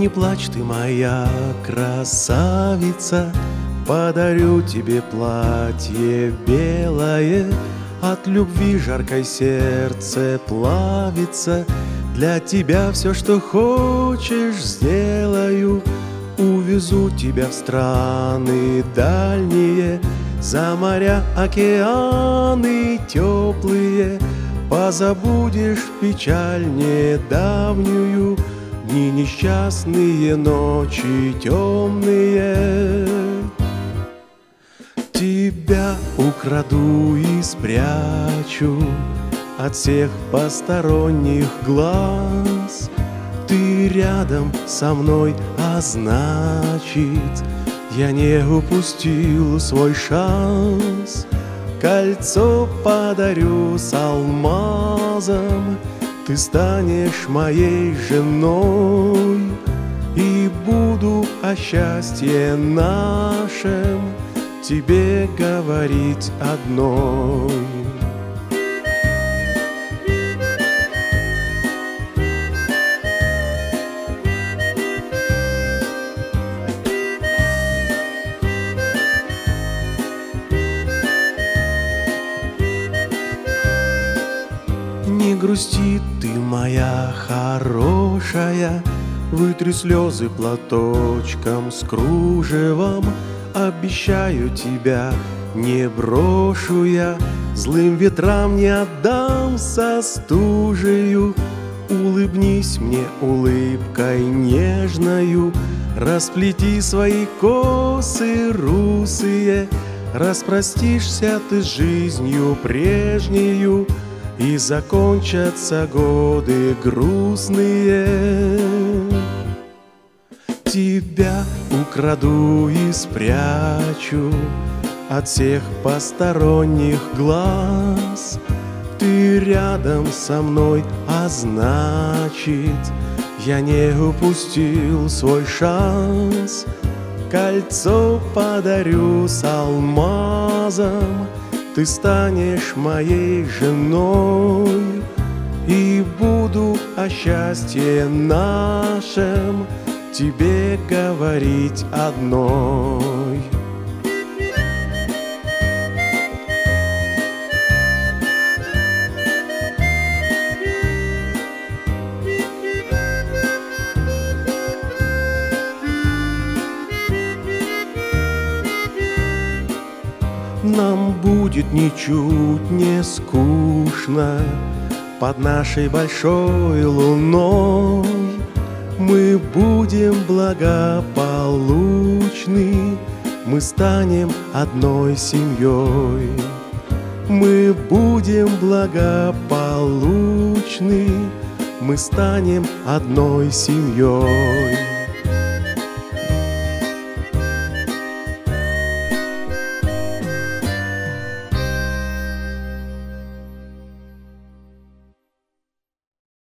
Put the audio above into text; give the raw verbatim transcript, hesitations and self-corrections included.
Не плачь ты, моя красавица, подарю тебе платье белое. От любви жаркой сердце плавится, для тебя все, что хочешь, сделаю. Увезу тебя в страны дальние, за моря, океаны теплые. Позабудешь печаль недавнюю, дни несчастные, ночи темные. Тебя украду и спрячу от всех посторонних глаз. Ты рядом со мной, а значит, я не упустил свой шанс. Кольцо подарю с алмазом, ты станешь моей женой. И буду о счастье нашем тебе говорить одной. Не грусти ты, моя хорошая, вытри слезы платочком с кружевом. Обещаю тебя, не брошу я, злым ветрам не отдамся стужею. Улыбнись мне улыбкой нежною, расплети свои косы русые. Распростишься ты с жизнью прежнею, и закончатся годы грустные. Тебя украду и спрячу от всех посторонних глаз. Ты рядом со мной, а значит, я не упустил свой шанс. Кольцо подарю с алмазом, ты станешь моей женой. И буду о счастье нашем тебе говорить одной. Нам будет ничуть не скучно под нашей большой луной. Мы будем благополучны, мы станем одной семьей. Мы будем благополучны, мы станем одной семьей.